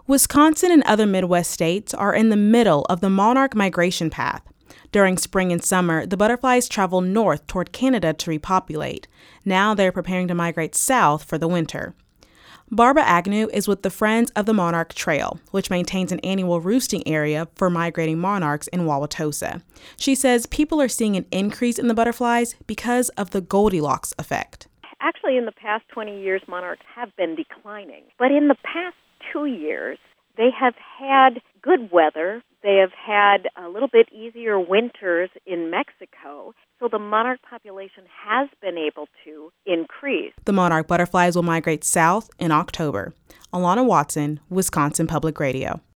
Wisconsin and other Midwest states are in the middle of the monarch migration path. During spring and summer, the butterflies travel north toward Canada to repopulate. Now they're preparing to migrate south for the winter. Barbara Agnew is with the Friends of the Monarch Trail, which maintains an annual roosting area for migrating monarchs in Wauwatosa. She says people are seeing an increase in the butterflies because of the Goldilocks effect. Actually, in the past 20 years, monarchs have been declining. But in the past 2 years, they have had good weather. They have had a little bit easier winters in Mexico. So the monarch population has been able to increase. The monarch butterflies will migrate south in October. Alana Watson, Wisconsin Public Radio.